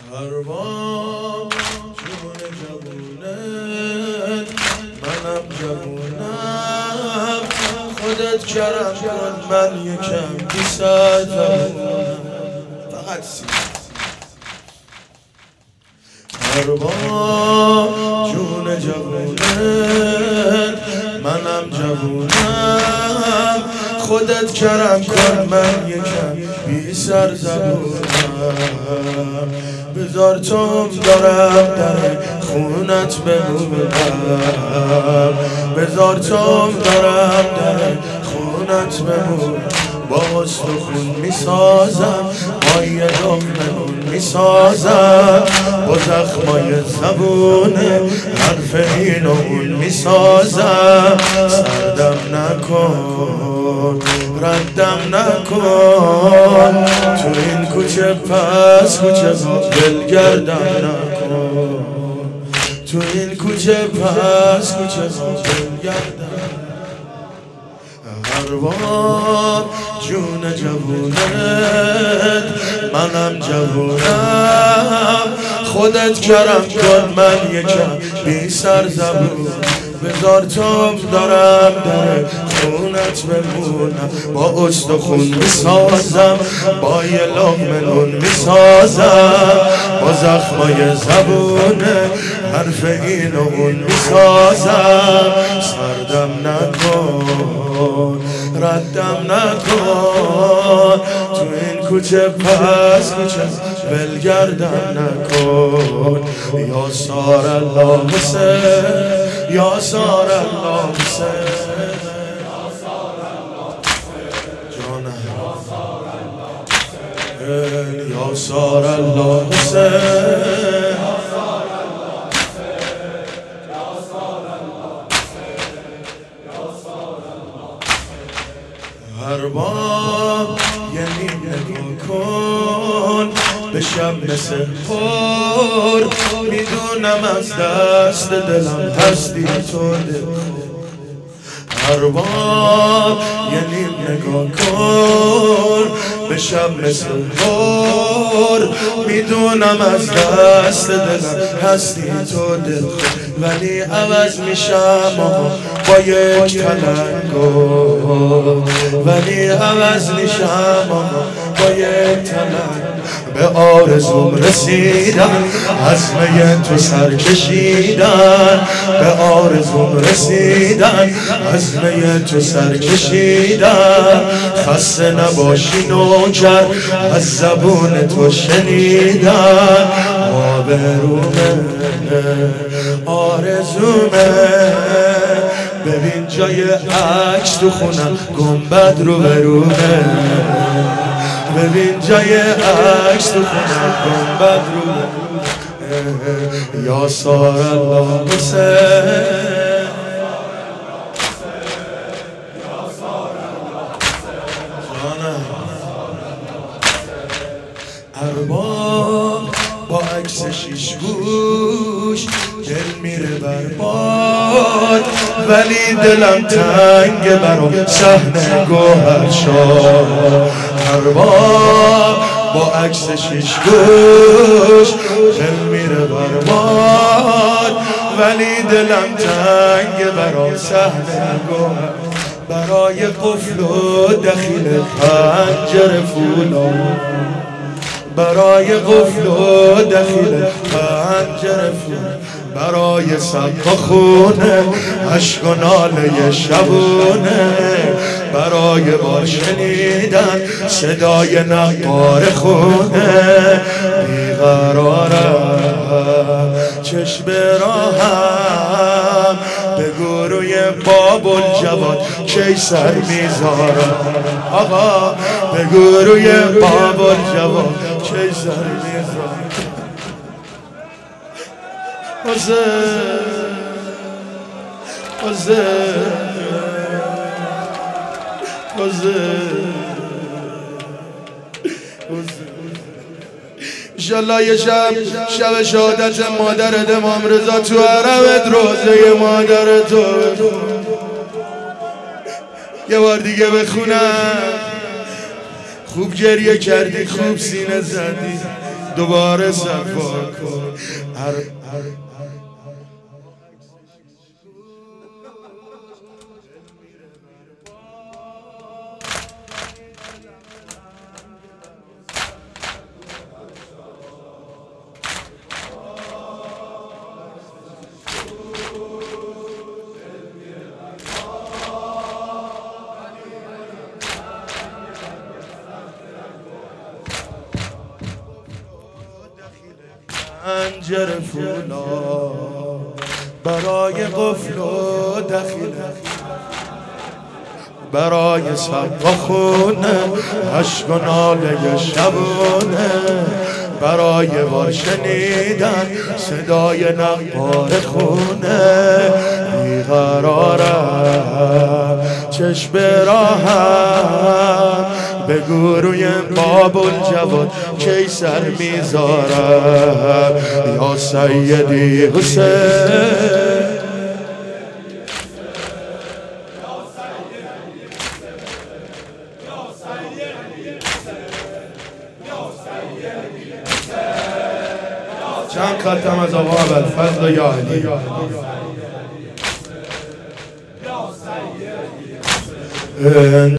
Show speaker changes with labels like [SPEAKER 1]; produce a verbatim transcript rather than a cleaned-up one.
[SPEAKER 1] هر بار جون جوونه منم جوونم، خودت کرم کن من یکم بی سرزمونم. فقط سی هر بار جون جوونه منم جوونم، خودت کرم کن من یکم بی سرزمونم. بذار توم دارم در خونت بمونم، بذار توم دارم در خونت بمونم. با استخون میسازم با یه لقمه میسازم، با زخمای زبونه حرف این و اون میسازم. سردم نکن ردم نکن، تو این کوچه پس کوچه دلگردم نکن، تو این کوچه پس کوچه دلگردم. هر بار جون جوونت منم جوونم، خودت کرم کن من یکم بی سرزبون. بذار توم دارم در خونت بمونم، با استخون میسازم با یه لقمه نون میسازم، با زخمای زبونه حرف این و اون میسازم. سردم نکن ردم نکن، تو این کوچه پس کوچه بلگردم نکن. یا سار الله حسین یا سار الله حسین جانم، یا سار الله حسین. هر بار یعنی نگاه کن بشم مثل خور، میدونم از دست دلم هستی تو دل. هر بار یعنی نگاه کن بشم مثل خور، میدونم از دست دلم هستی تو دل. ولی عوض میشم با یک تلنگو، ولی عوض میشم با یک تلنگ. به آرزوم رسیدن عزم تو سر کشیدن، به آرزوم رسیدن عزم تو سر کشیدن. خسته نباشی نوکر از زبون تو شنیدن. آبرومه آرزومه، ببین جای عکس تو خونم گنبد رو برومه، ببین جای عکس تو خونم گنبد رو برومه. یا سار الله حسین ارباب با عکس شیش گوش دل میره برباد، ولی دلم تنگ برام صحنه گوهرشاد. ارباب با عکس شیش گوش دل میره برباد، ولی دلم تنگ برام صحنه گوهر. برای قفل و دخیل پنجره فولاد، برای قفل و دخیل پنجره فولاد. برای سقف خونه عشق و ناله شبونه، برای با شنیدن صدای نقار خونه. بیقرارم چشم راهم به گروی باب الجواد کی سر میذارم. آقا به گروی باب الجواد کی سر میذارم. حسین حسین حسین انشالله یه شب شب شهادت مادرت امام رضا تو حرمت روزه مادر تو یه بار دیگه بخونم. خوب گریه کردی، خوب سینه زدی، دوباره صفا کن. هر پنجره فولا برای قفل و دخیله، برای سقا خونه عشق و ناله شبونه، برای وار شنیدن صدای نقار خونه. بیقرارم چشم راهم بگو روی باب الجواد کی سر میذارم. یا سیدی حسین چند ختم از آقا ابوالفضل یا علی.